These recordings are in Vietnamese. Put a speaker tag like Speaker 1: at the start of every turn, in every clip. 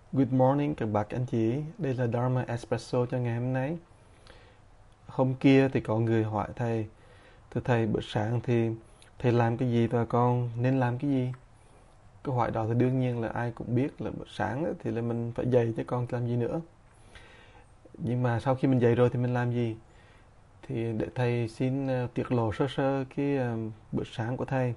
Speaker 1: Good morning các bác anh chị, đây là Dharma Espresso cho ngày hôm nay. Hôm kia thì có người hỏi thầy, thưa thầy bữa sáng thì thầy làm cái gì và con nên làm cái gì? Câu hỏi đó thì đương nhiên là ai cũng biết là bữa sáng thì là mình phải dậy chứ con làm gì nữa. Nhưng mà sau khi mình dậy rồi thì mình làm gì? Thì để thầy xin tiết lộ sơ sơ cái bữa sáng của thầy.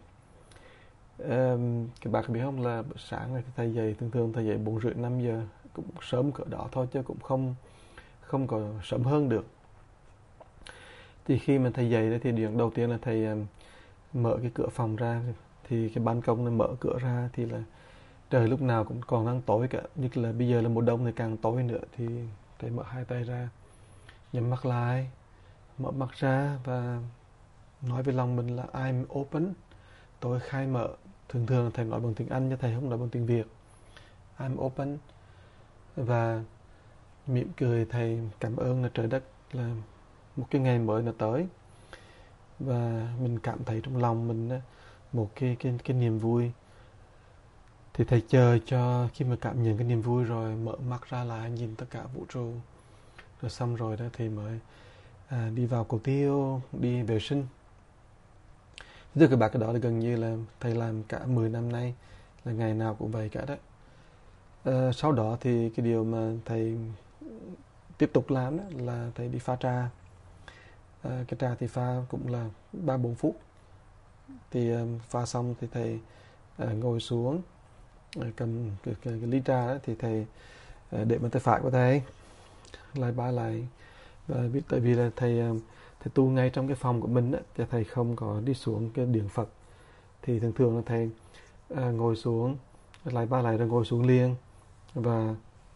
Speaker 1: Các bạn có biết không là bữa sáng này thầy dậy thường thường thầy dậy 4 rưỡi 5 giờ, cũng sớm cỡ đó thôi chứ cũng không không có sớm hơn được. Thì khi mà thầy dậy thì điều đầu tiên là thầy mở cái cửa phòng ra, thì cái ban công nó mở cửa ra thì là trời lúc nào cũng còn đang tối cả, nhất là bây giờ là mùa đông thì càng tối nữa. Thì thầy mở hai tay ra, nhắm mắt lại, mở mắt ra và nói với lòng mình là I'm open, tôi khai mở. Thường thường thầy nói bằng tiếng Anh chứ thầy không nói bằng tiếng Việt. I'm open. Và mỉm cười thầy cảm ơn là trời đất, là một cái ngày mới nó tới. Và mình cảm thấy trong lòng mình một cái niềm vui. Thì thầy chờ cho khi mà cảm nhận cái niềm vui rồi mở mắt ra lại nhìn tất cả vũ trụ. Rồi xong rồi đó thì mới đi vào cầu tiêu, đi vệ sinh. Thưa các bạn, cái đó là gần như là thầy làm cả 10 năm nay, là ngày nào cũng vậy cả đó. Sau đó thì cái điều mà thầy tiếp tục làm đó là thầy đi pha trà. Cái trà thì pha cũng là 3-4 phút. Thì pha xong thì thầy ngồi xuống, cầm cái ly trà đó, thì thầy để bàn tay phải của thầy lại ba lại. Và tại vì là thầy tu ngay trong cái phòng của mình á, thì thầy không có đi xuống cái điện Phật. Thì thường thường là thầy ngồi xuống lại ba lại rồi ngồi xuống liền và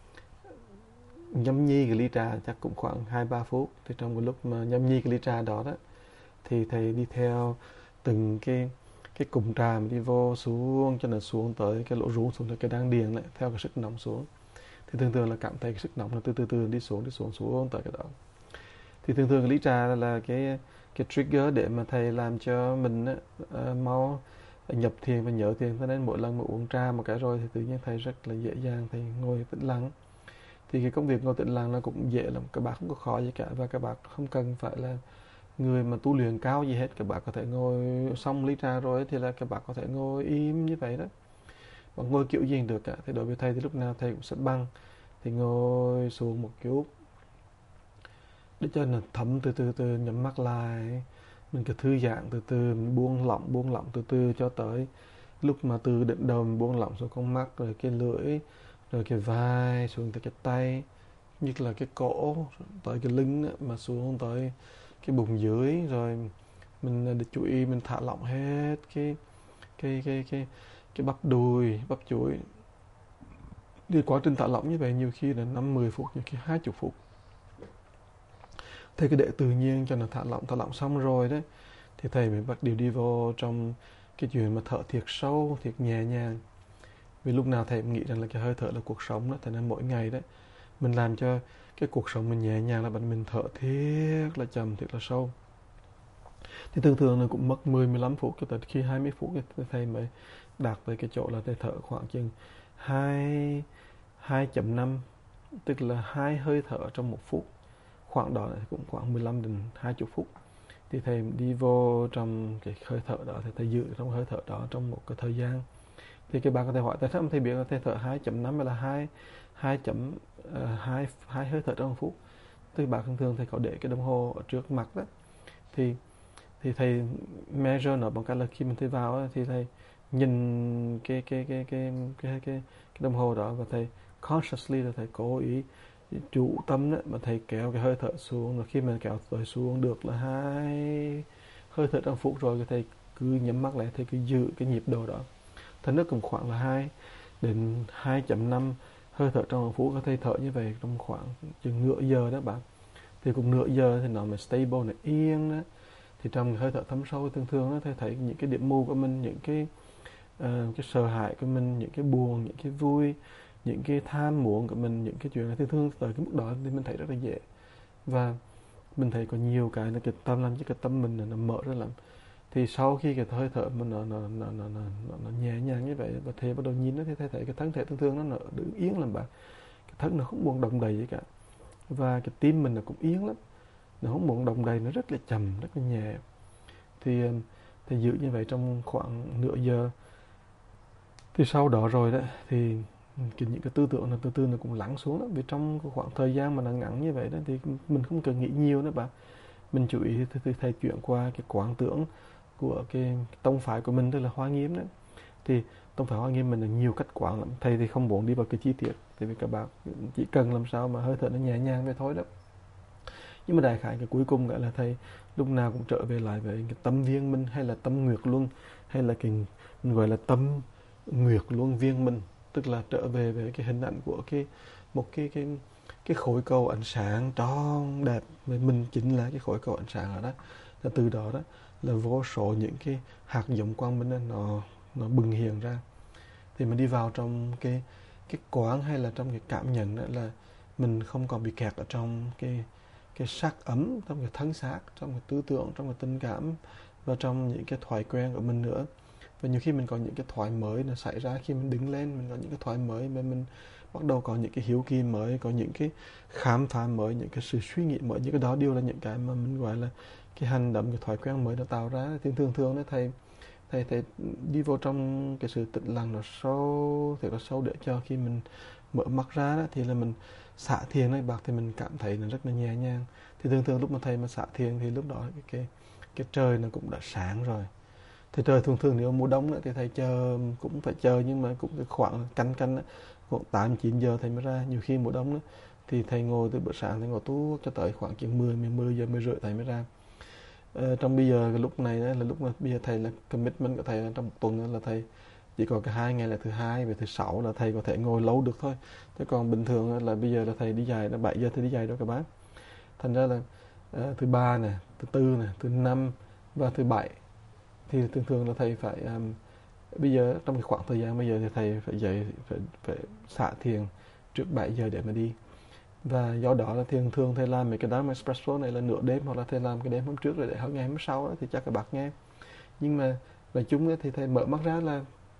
Speaker 1: nhâm nhi cái ly trà chắc cũng khoảng 2-3 phút. Thì trong cái lúc mà nhâm nhi cái ly trà đó thì thầy đi theo từng cái cụm trà mà đi vô xuống cho nó xuống tới cái lỗ rú, xuống tới cái đan điền lại theo cái sức nóng xuống. Thì thường thường là cảm thấy cái sức nóng nó từ từ đi xuống tới cái đó. Thì thường thường cái lý trà là cái trigger để mà thầy làm cho mình mau nhập thiền và nhớ thiền. Cho nên mỗi lần mà uống trà một cái rồi thì tự nhiên thầy rất là dễ dàng thầy ngồi tĩnh lặng. Thì cái công việc ngồi tĩnh lặng nó cũng dễ lắm, các bạn không có khó gì cả, và các bạn không cần phải là người mà tu luyện cao gì hết. Các bạn có thể ngồi xong ly trà rồi thì là các bạn có thể ngồi im như vậy đó, bạn ngồi kiểu gì được cả. Thì đối với thầy thì lúc nào thầy cũng sẽ băng, thì ngồi xuống một chút để cho nó thấm, từ từ nhắm mắt lại, mình cứ thư giãn từ từ, mình buông lỏng từ từ cho tới lúc mà từ đỉnh đầu mình buông lỏng xuống con mắt, rồi cái lưỡi, rồi cái vai xuống tới cái tay, nhất là cái cổ tới cái lưng đó, mà xuống tới cái bụng dưới. Rồi mình để chú ý mình thả lỏng hết cái bắp đùi, bắp chuối. Thì quá trình thả lỏng như vậy nhiều khi là 5-10 phút, nhiều khi 20 phút. Thầy cứ để tự nhiên cho nó thả lỏng xong rồi đấy thì thầy mới bắt đầu đi vô trong cái chuyện mà thở thiệt sâu, thiệt nhẹ nhàng. Vì lúc nào thầy cũng nghĩ rằng là cái hơi thở là cuộc sống đó. Thế nên mỗi ngày đấy mình làm cho cái cuộc sống mình nhẹ nhàng là mình thở thiệt là chậm, thiệt là sâu. Thì thường thường là cũng mất 10-15 phút cho tới khi 20 phút thì thầy mới đạt tới cái chỗ là thầy thở khoảng chừng 2,5, tức là 2 hơi thở trong 1 phút. Khoảng đó là cũng khoảng 15-20 phút. Thì thầy đi vô trong cái hơi thở đó thì thầy giữ trong hơi thở đó trong một cái thời gian. Thì các bạn có thể hỏi tại sao thầy biết là thầy thở 2,5 hay là 2 hơi thở trong 1 phút. Thì bạn thường thường thầy có để cái đồng hồ ở trước mặt đó. Thì thầy measure nó bằng cách là khi mình thầy vào đó, thì thầy nhìn cái đồng hồ đó và thầy consciously là thầy cố ý chủ tâm đó mà thầy kéo cái hơi thở xuống. Rồi khi mà kéo tới xuống được là 2 hơi thở trong 1 phút rồi thì thầy cứ nhắm mắt lại, thầy cứ giữ cái nhịp độ đó. Thì nó cũng khoảng là 2 đến 2,5 hơi thở trong 1 phút. Có thầy thở như vậy trong khoảng chừng nửa giờ đó bạn. Thì cũng nửa giờ thì nó mới stable, nó yên đó. Thì trong cái hơi thở thấm sâu thường thường đó, thầy thấy những cái điểm mù của mình, những cái sợ hãi của mình, những cái buồn, những cái vui, những cái tham muốn của mình, những cái chuyện là thường thường tới cái mức đó thì mình thấy rất là dễ. Và mình thấy có nhiều cái là cái tâm làm cho cái tâm mình nó mở ra lắm. Thì sau khi cái hơi thở mà nó nhẹ nhàng như vậy và thầy bắt đầu nhìn nó thì thầy thấy cái thân thể thường thường nó đứng yên làm bạn, cái thân nó không muốn động đậy gì cả, và cái tim mình nó cũng yên lắm, nó không muốn động đậy, nó rất là chậm, rất là nhẹ. Thì thì giữ như vậy trong khoảng nửa giờ. Thì sau đó rồi đấy thì những cái tư tưởng là từ từ nó cũng lắng xuống đó, vì trong cái khoảng thời gian mà nó ngắn như vậy đó thì mình không cần nghĩ nhiều nữa bạn. Mình chú ý thì thầy chuyển qua cái quán tưởng của cái tông phái của mình, tức là Hoa Nghiêm đấy. Thì tông phái Hoa Nghiêm mình là nhiều cách quán lắm, thầy thì không muốn đi vào cái chi tiết, tại vì các bạn chỉ cần làm sao mà hơi thở nó nhẹ nhàng vậy thôi đó. Nhưng mà đại khái cái cuối cùng gọi là thầy lúc nào cũng trở về lại với cái tâm viên minh, hay là tâm nguyệt luân, hay là cái mình gọi là tâm nguyệt luân viên minh, tức là trở về với cái hình ảnh của một cái khối cầu ánh sáng tròn đẹp, mình chính là cái khối cầu ánh sáng ở đó. Và từ đó đó là vô số những cái hạt giống quang minh nó bừng hiện ra. Thì mình đi vào trong cái quán, hay là trong cái cảm nhận đó, là mình không còn bị kẹt ở trong cái sắc ấm, trong cái thân xác, trong cái tư tưởng, trong cái tình cảm, và trong những cái thói quen của mình nữa. Và nhiều khi mình có những cái thói mới nó xảy ra khi mình đứng lên, mình có những cái thói mới mà mình bắt đầu có những cái hiếu kỳ mới, có những cái khám phá mới, những cái sự suy nghĩ mới. Những cái đó đều là những cái mà mình gọi là cái hành động, cái thói quen mới nó tạo ra. Thì thường thường đó thầy đi vô trong cái sự tĩnh lặng nó sâu, thật là sâu, để cho khi mình mở mắt ra đó, thì là mình xả thiền này bạc, thì mình cảm thấy nó rất là nhẹ nhàng. Thì thường thường lúc mà thầy mà xả thiền thì lúc đó cái trời nó cũng đã sáng rồi. Thì trời thường thường nếu mùa đông nữa thì thầy chờ, cũng phải chờ, nhưng mà cũng khoảng canh canh khoảng 8-9 giờ thầy mới ra. Nhiều khi mùa đông nữa thì thầy ngồi từ bữa sáng, thầy ngồi tuốt cho tới khoảng chừng 10 giờ 10 rưỡi thầy mới ra. Trong bây giờ cái lúc này là lúc mà bây giờ thầy là commitment của thầy là trong một tuần là thầy chỉ có cái 2 ngày là thứ hai và thứ sáu là thầy có thể ngồi lâu được thôi. Thế còn bình thường là bây giờ là thầy đi dạy là 7 giờ thầy đi dạy đó các bác. Thành ra là thứ ba nè, thứ tư nè, thứ năm và thứ bảy thì thường thường là thầy phải bây giờ trong cái khoảng thời gian bây giờ thì thầy phải dậy, phải xả thiền trước 7 giờ để mà đi. Và do đó là thường thường thầy làm mấy cái Dharma Espresso này là nửa đêm, hoặc là thầy làm cái đêm hôm trước rồi để ngày hôm sau đó, thì chắc các bác nghe. Nhưng mà nói chung thì thầy mở mắt ra là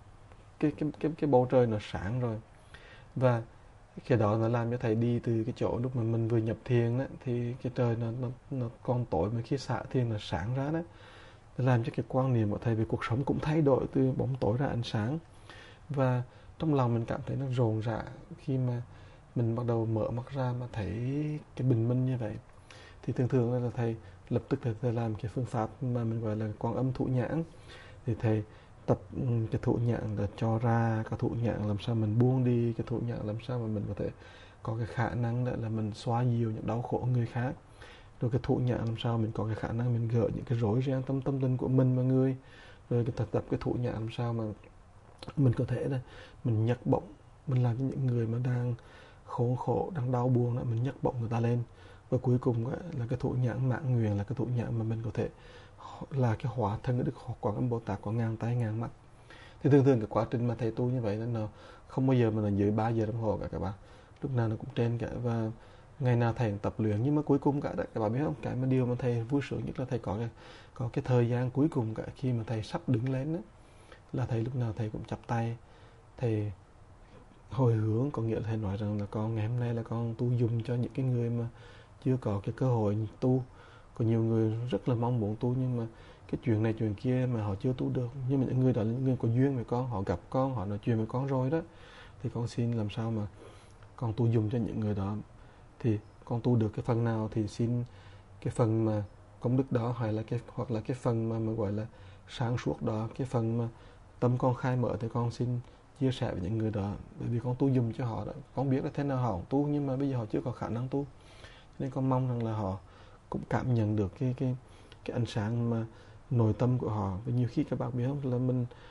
Speaker 1: cái bầu trời nó sáng rồi. Và cái đó nó làm cho thầy đi từ cái chỗ lúc mà mình vừa nhập thiền đó, thì cái trời nó còn tối, mà khi xả thiền nó sáng ra đó, nó làm cho cái quan niệm của thầy về cuộc sống cũng thay đổi từ bóng tối ra ánh sáng. Và trong lòng mình cảm thấy nó rộn rã khi mà mình bắt đầu mở mắt ra mà thấy cái bình minh như vậy. Thì thường thường là thầy lập tức thầy làm cái phương pháp mà mình gọi là Quan Âm Thụ Nhãn. Thì thầy tập cái thụ nhãn là cho ra cái thụ nhãn, làm sao mình buông đi cái thụ nhãn, làm sao mà mình có thể có cái khả năng đó là mình xoa dịu những đau khổ của người khác. Rồi cái thụ nhãn làm sao mình có cái khả năng mình gỡ những cái rối ren tâm linh của mình và người. Rồi cái tập cái thụ nhãn làm sao mà mình có thể là mình nhấc bổng, mình làm cho những người mà đang khổ đang đau buồn đó, mình nhấc bổng người ta lên. Và cuối cùng là cái thụ nhãn mãn nguyện, là cái thụ nhãn mà mình có thể là cái hóa thân được Quán Âm Bồ Tát có ngàn tay ngàn mắt. Thì thường thường cái quá trình mà thầy tu như vậy nó không bao giờ mà là dưới 3 giờ đồng hồ cả các bạn, lúc nào nó cũng trên cả. Và ngày nào thầy cũng tập luyện, nhưng mà cuối cùng cả các bạn biết không, cái mà điều mà thầy vui sướng nhất là thầy có cái thời gian cuối cùng cả, khi mà thầy sắp đứng lên đó, là thầy lúc nào thầy cũng chắp tay, thầy hồi hướng, có nghĩa là thầy nói rằng là con ngày hôm nay là con tu dùng cho những cái người mà chưa có cái cơ hội tu. Có nhiều người rất là mong muốn tu, nhưng mà cái chuyện này chuyện kia mà họ chưa tu được. Nhưng mà những người đó là những người có duyên với con, họ gặp con, họ nói chuyện với con rồi đó, thì con xin làm sao mà con tu dùng cho những người đó. Thì con tu được cái phần nào thì xin cái phần mà công đức đó, hoặc là cái phần mà gọi là sáng suốt đó, cái phần mà tâm con khai mở, thì con xin chia sẻ với những người đó. Bởi vì con tu dùng cho họ đó, con biết là thế nào họ cũng tu, nhưng mà bây giờ họ chưa có khả năng tu, nên con mong rằng là họ cũng cảm nhận được cái ánh sáng mà nội tâm của họ. Và nhiều khi các bạn biết không, là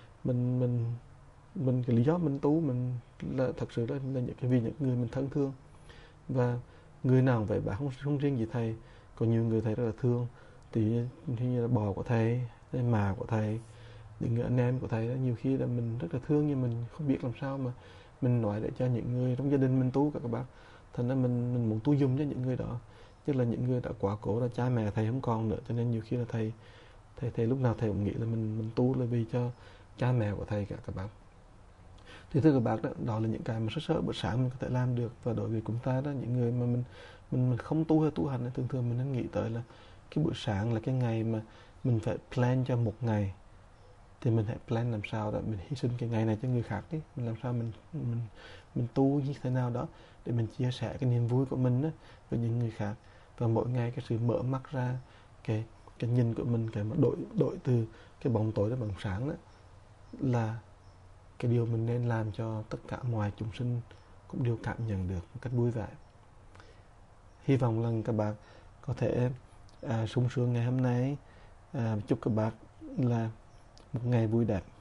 Speaker 1: mình cái lý do mình tu mình là thật sự là những cái vì những người mình thân thương. Và người nào vậy bạn, không riêng gì thầy, có nhiều người thầy rất là thương, thì như là bò của thầy, mà của thầy, những người anh em của thầy đó, nhiều khi là mình rất là thương, nhưng mình không biết làm sao mà mình nói để cho những người trong gia đình mình tu cả các bạn. Thành ra mình muốn tu dùng cho những người đó, chứ là những người đã quá cố, là cha mẹ thầy không còn nữa, cho nên nhiều khi là thầy thầy lúc nào thầy cũng nghĩ là mình tu là vì cho cha mẹ của thầy cả các bạn. Thì thưa các bạn, đó là những cái mà rất sợ bữa sáng mình có thể làm được. Và đối với chúng ta đó, những người mà mình không tu hay tu hành, thường thường mình nên nghĩ tới là cái buổi sáng là cái ngày mà mình phải plan cho một ngày. Thì mình hãy plan làm sao đó mình hy sinh cái ngày này cho người khác đi, mình làm sao mình tu như thế nào đó để mình chia sẻ cái niềm vui của mình đó với những người khác. Và mỗi ngày cái sự mở mắt ra cái nhìn của mình, cái mà đổi từ cái bóng tối đến bóng sáng đó là cái điều mình nên làm cho tất cả mọi chúng sinh cũng đều cảm nhận được một cách vui vẻ. Hy vọng rằng các bạn có thể sung sướng ngày hôm nay. Chúc các bạn là một ngày vui đẹp.